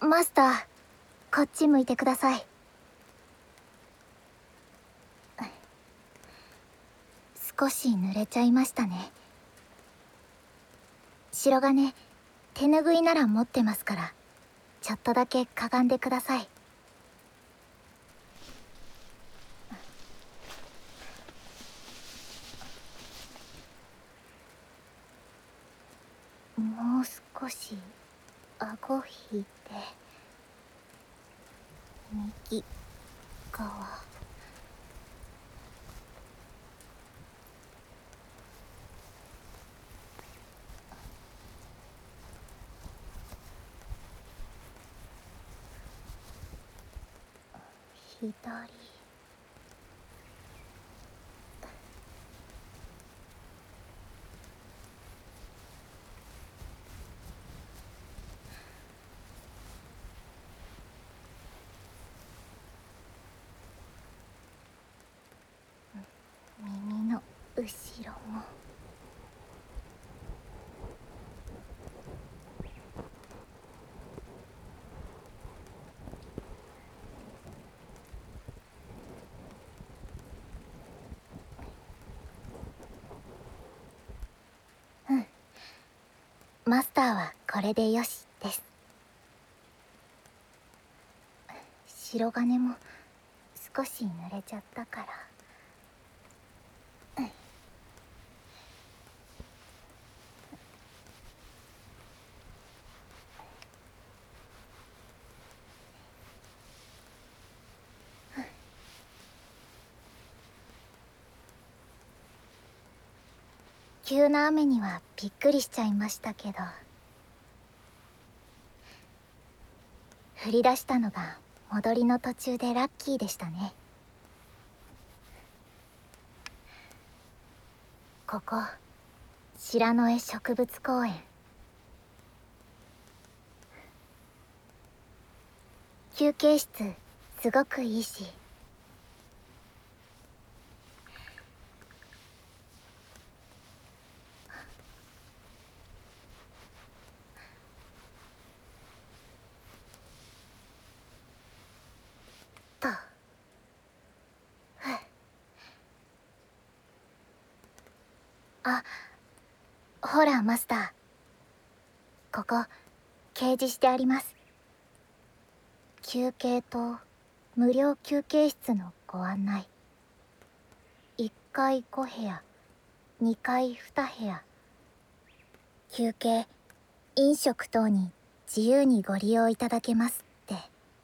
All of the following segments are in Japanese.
マスター、こっち向いてください。少し濡れちゃいましたね。白金、手拭いなら持ってますから、ちょっとだけかがんでください。もう少し顎引いて、右側。左。耳の後ろも。うん。マスターはこれでよしです。白金も少し濡れちゃったから。急な雨にはびっくりしちゃいましたけど、降り出したのが戻りの途中でラッキーでしたね。ここ白野江植物公園、休憩室すごくいいし。とあ、ほらマスター、ここ掲示してあります。休憩と無料休憩室のご案内。1階5部屋、2階2部屋。休憩、飲食等に自由にご利用いただけますって。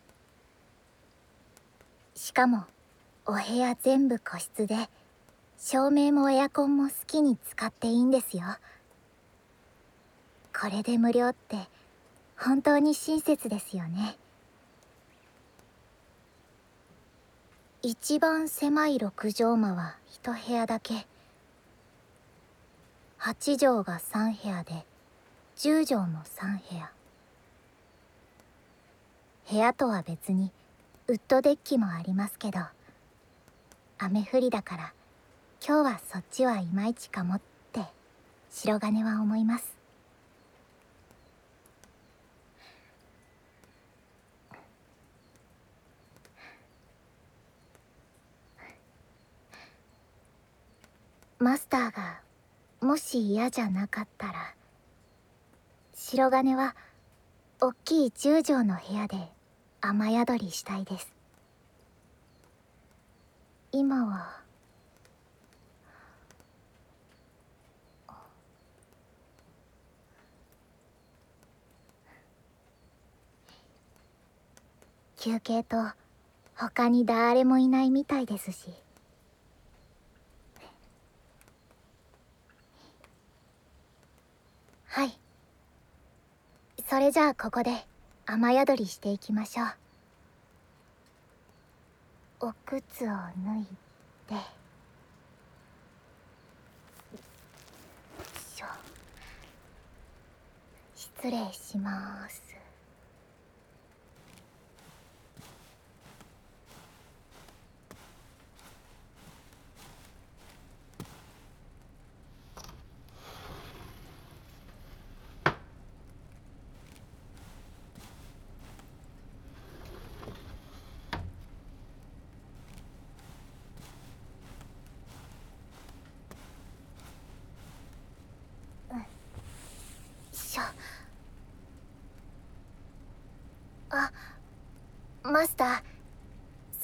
しかもお部屋全部個室で、照明もエアコンも好きに使っていいんですよ。これで無料って本当に親切ですよね。一番狭い6畳間は1部屋だけ。8畳が3部屋で10畳も3部屋。部屋とは別にウッドデッキもありますけど、雨降りだから今日はそっちはいまいちかもって白金は思います。マスターがもし嫌じゃなかったら、白金はおっきい10畳の部屋で雨宿りしたいです。今は休憩と他に誰もいないみたいですし。はい。それじゃあここで雨宿りしていきましょう。お靴を脱いで。よいしょ。失礼します。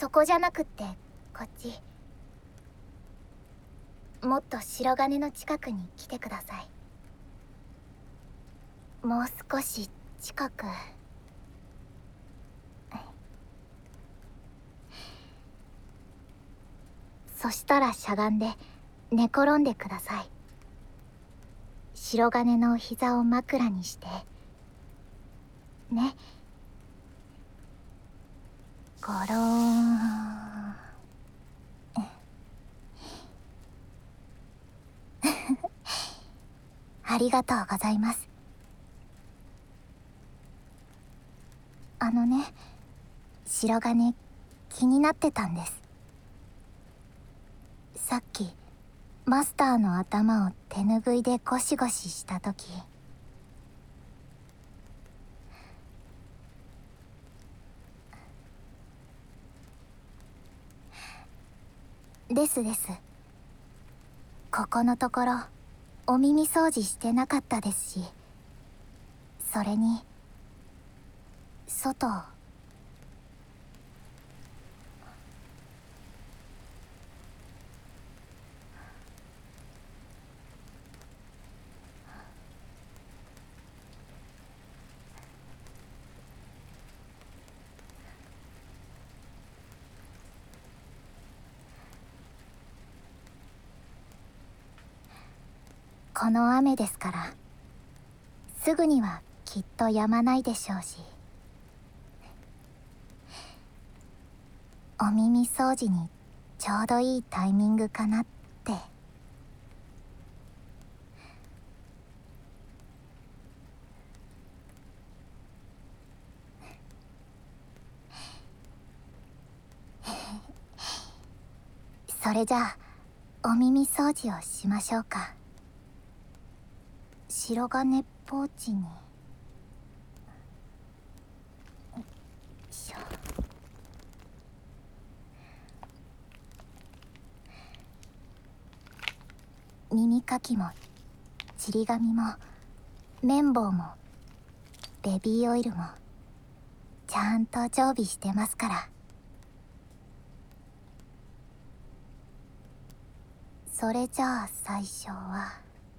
こじゃなくってこっち。もっと白金の近くに来てください。もう少し近く。そしたらしゃがんで寝転んでください。白金の膝を枕にしてね。ゴローン。ありがとうございます。あのね、白金気になってたんです。さっきマスターの頭を手ぬぐいでゴシゴシした時、ですです。ここのところお耳掃除してなかったですし、それに外、この雨ですからすぐにはきっと止まないでしょうし、お耳掃除にちょうどいいタイミングかなって。それじゃあお耳掃除をしましょうか。白金ポーチに。よいしょ。耳かきもちり紙も綿棒もベビーオイルもちゃんと常備してますから。それじゃあ最初は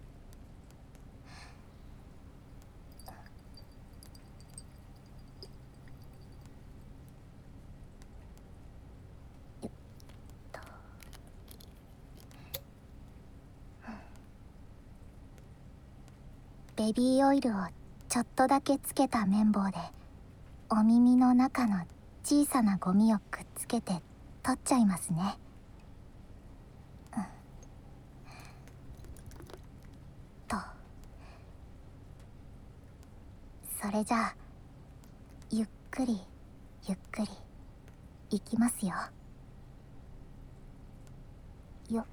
ベビーオイルをちょっとだけつけた綿棒でお耳の中の小さなゴミをくっつけて取っちゃいますね。と。それじゃあゆっくりゆっくりいきますよ。よっ。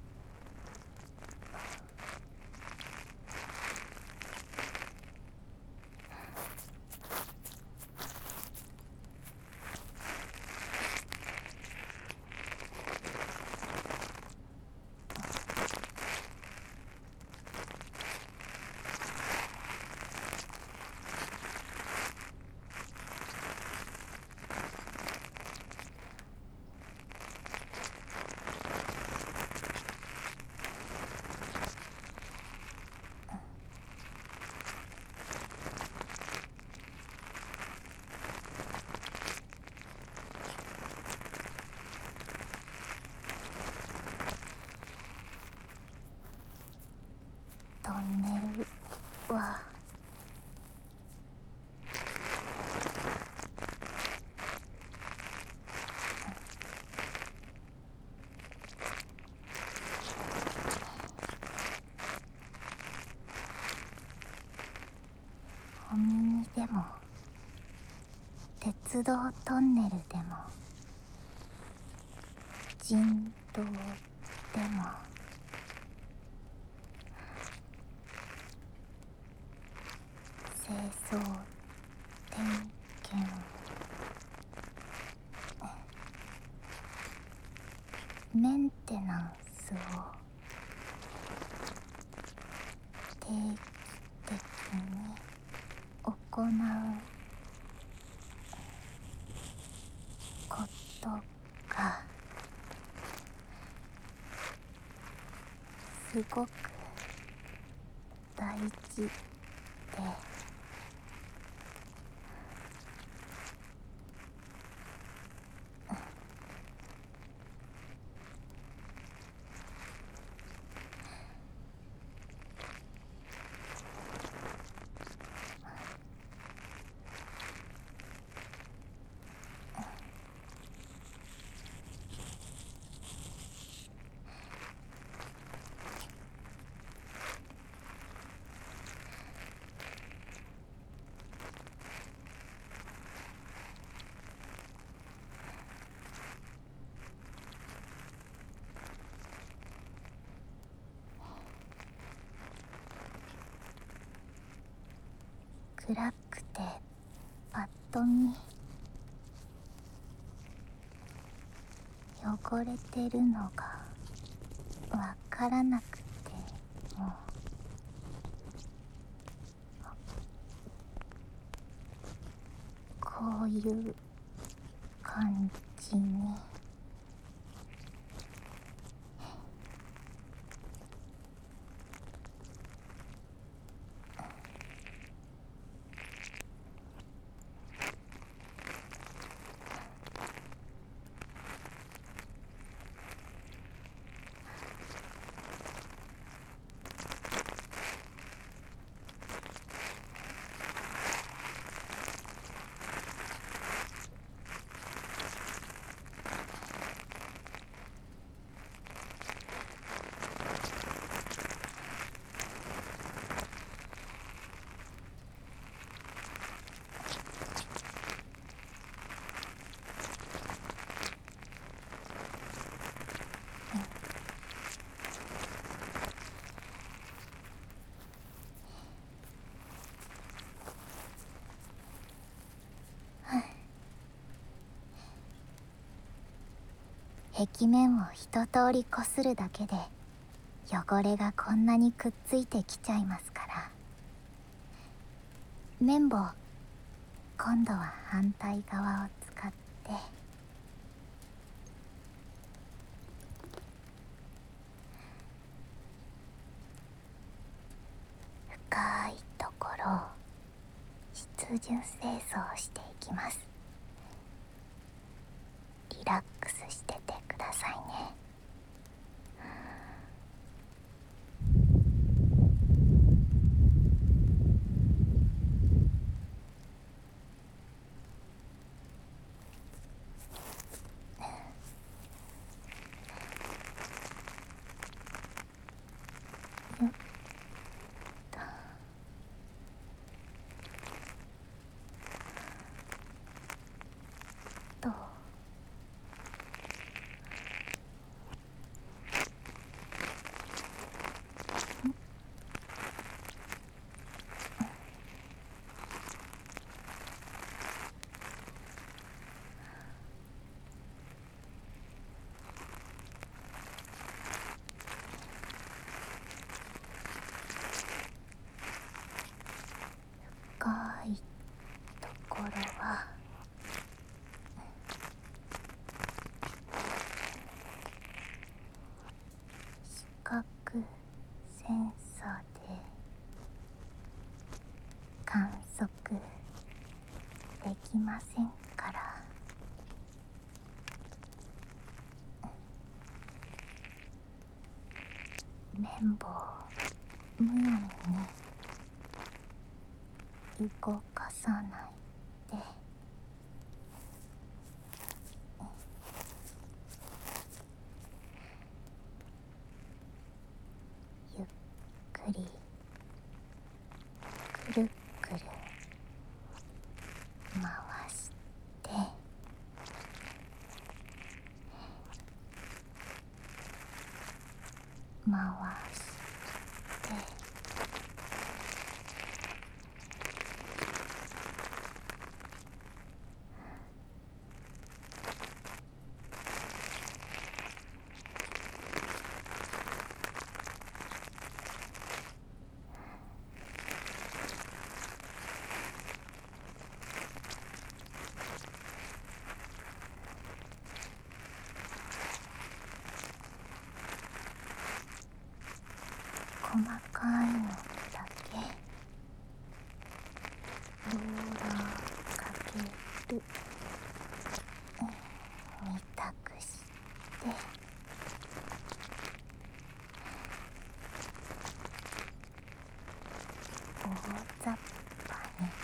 トンネルはお耳でも鉄道トンネルでも人道でも清掃点検メンテナンスを定期的に行うことがすごく大事で、暗くてパッと見汚れてるのがわからなくても、こういう感じに。壁面を一通りこするだけで汚れがこんなにくっついてきちゃいますから。綿棒、今度は反対側を使って深いところを湿潤清掃していきます。リラックスしててくださいね。よっと。深いところは視覚センサーで観測できませんから。綿棒無理に動かさないで。ゆっくりくるくる回して回して細かいのだけローラーかける、みたくして大雑把に。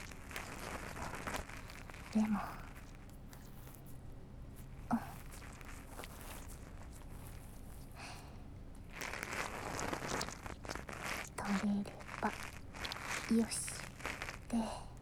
でも取れればよしで、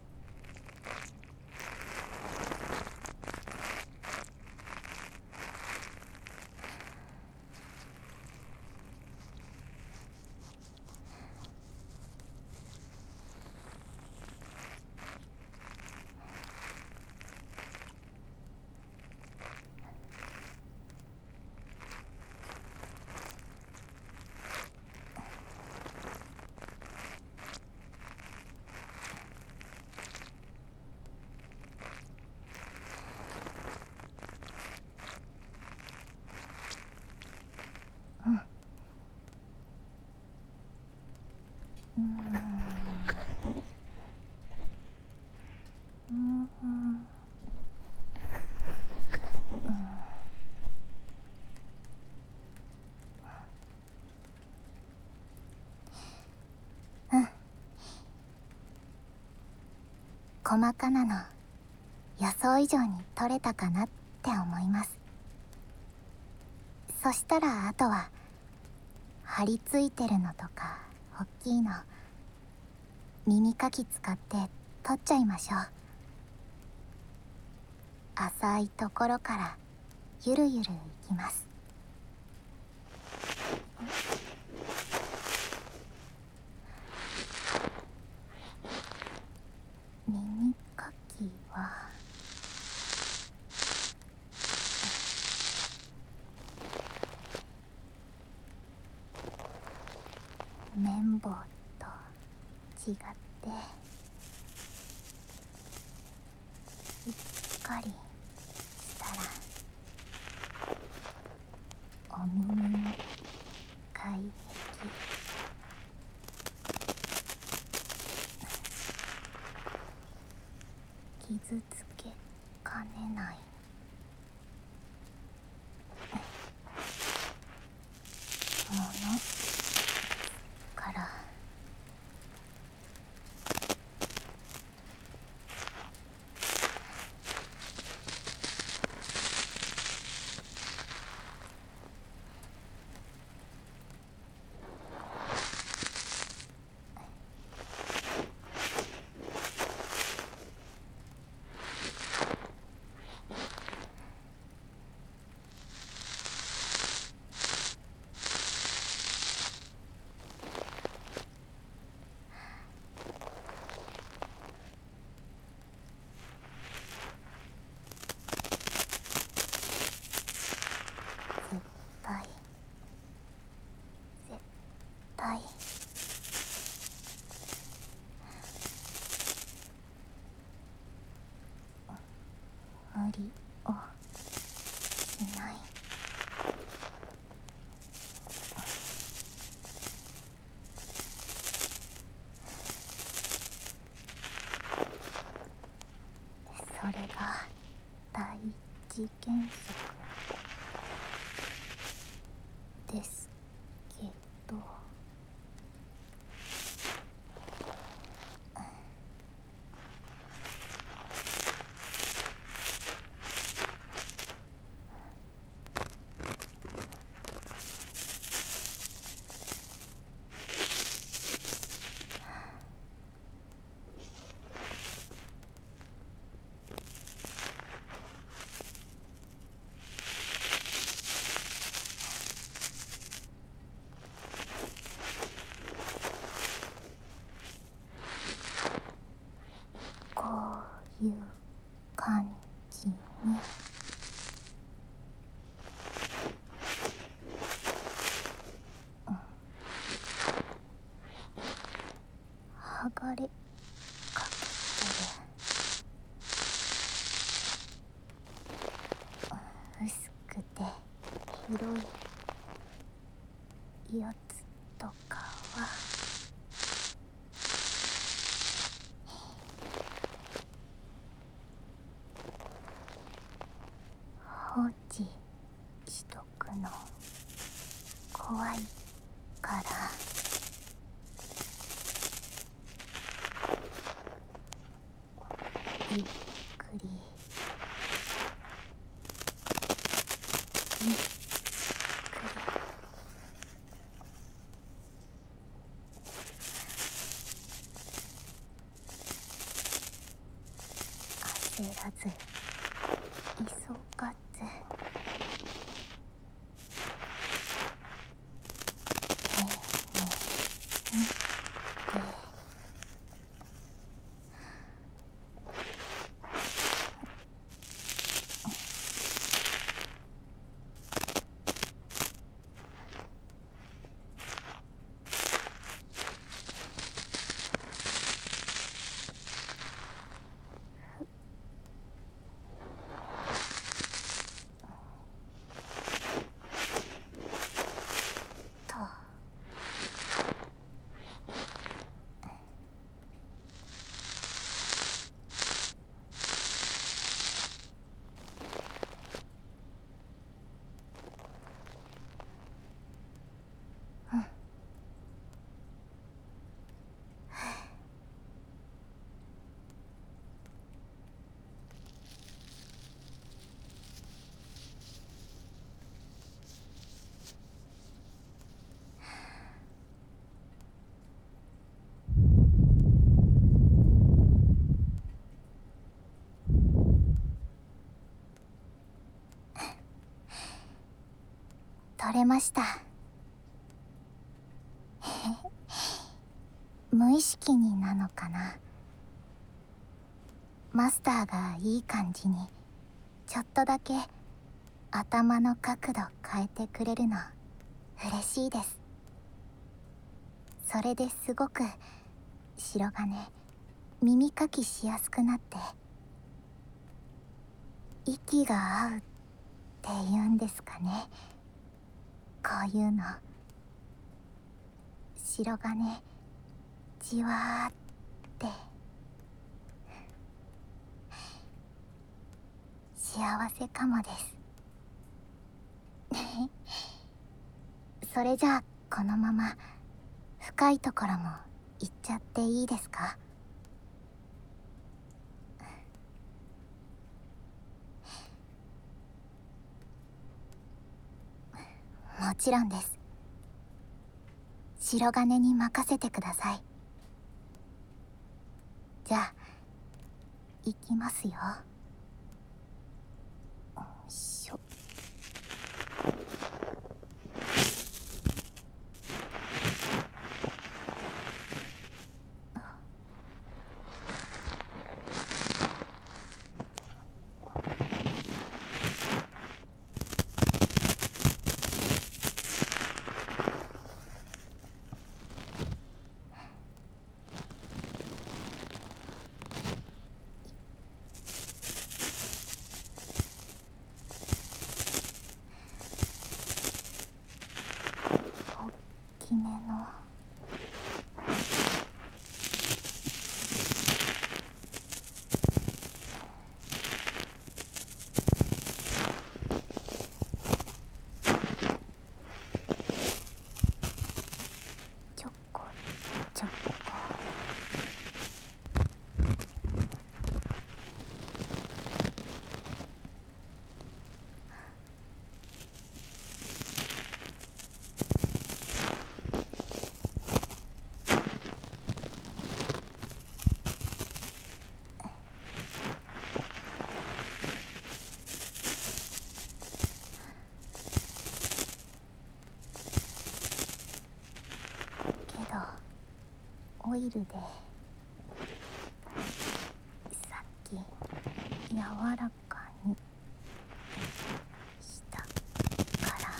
細かなの予想以上に取れたかなって思います。そしたらあとは張り付いてるのとか大きいの耳かき使って取っちゃいましょう。浅いところからゆるゆるいきます。耳かきは綿棒と違ってしっかりしたらお耳の外壁傷つけかねないものから絶対無理をしない。それが第一原則ですけど、こういう感じに剥がれかけてる薄くて広いやつとかをは放置しとくの怖いからゆっくりゆっくり焦らず急がず丁寧にってと取れました。無意識になのかな。マスターがいい感じにちょっとだけ頭の角度変えてくれるの嬉しいです。それですごく白金耳かきしやすくなって息が合うって言うんですかね。こういうの白金じわーって幸せかもですそれじゃあこのまま深いところも行っちゃっていいですか？もちろんです。白金に任せてください。じゃあ行きますよ。よいしょ。大きめのちょこちょこけどオイルでさっき柔らかにしたから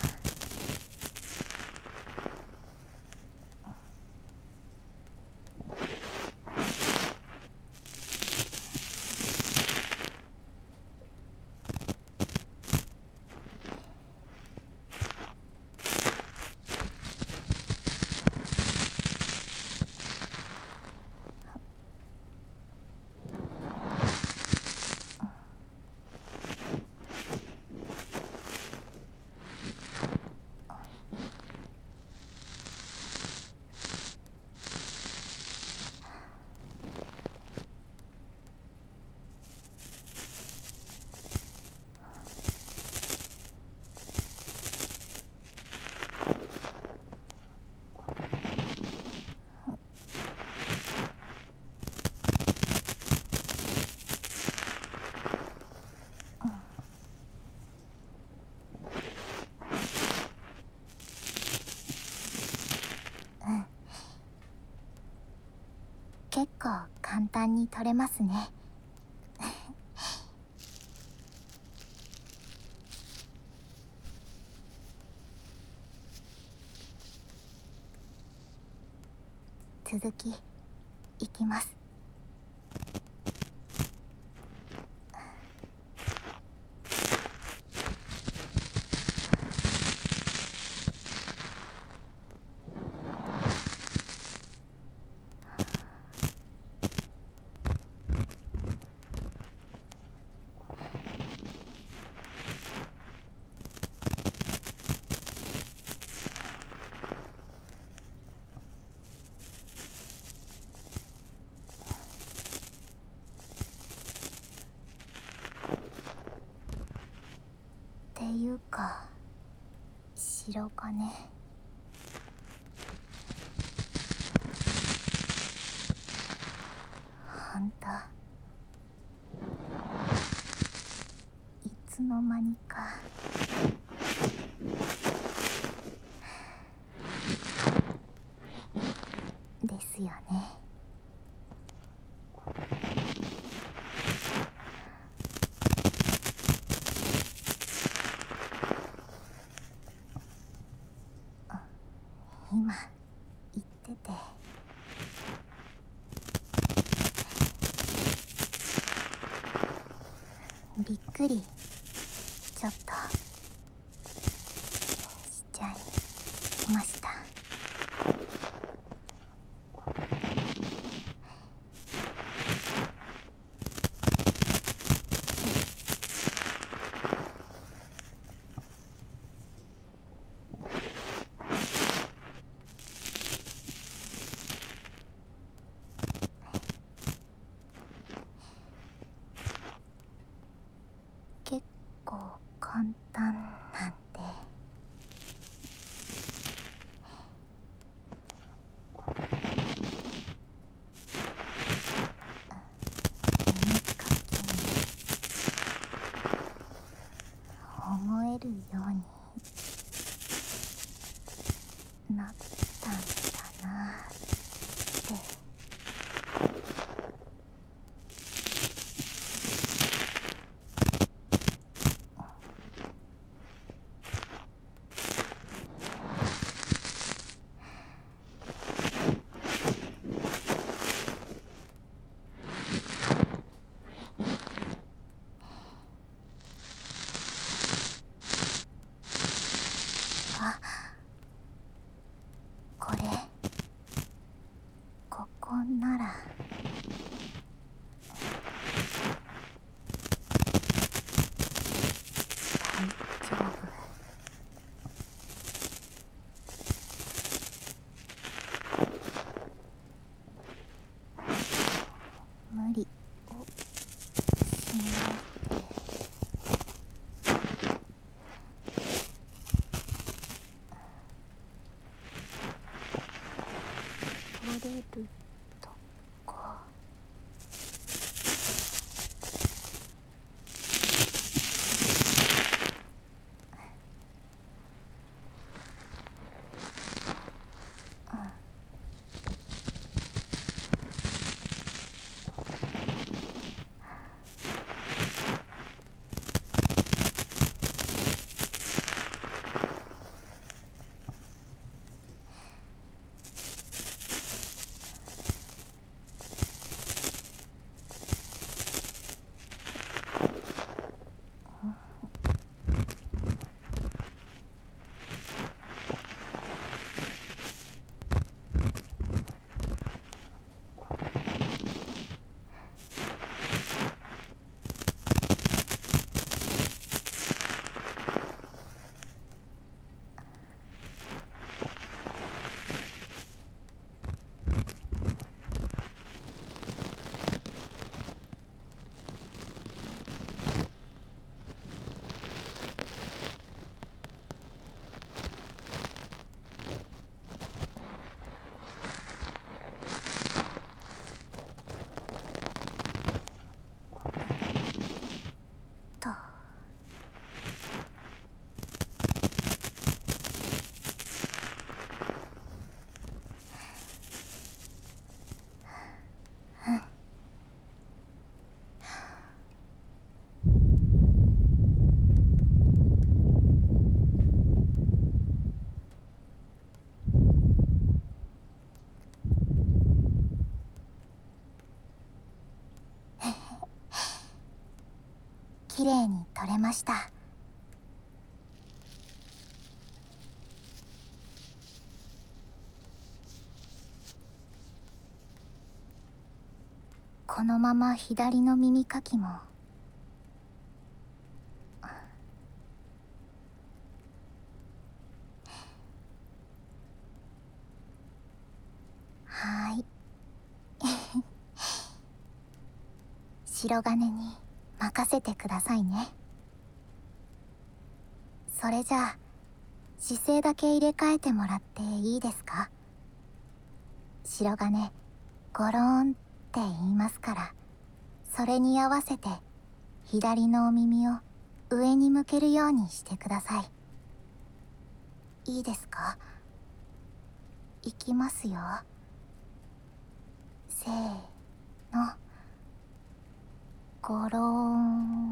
結構簡単に取れますね。続きいきます。っていうか白金、あんたいつの間にかですよね。今言っててびっくりちょっとしちゃいました。結構簡単なんで。耳かきに思えるようになったんだなって。あ、これここなら大丈夫。無理をしないで。取れるとこ。 きれいに取れました。このまま左の耳かきも。はーい。白金に任せてくださいね。それじゃあ姿勢だけ入れ替えてもらっていいですか？白金ゴローンって言いますから、それに合わせて左のお耳を上に向けるようにしてください。いいですか？いきますよ。せーの。ゴローン。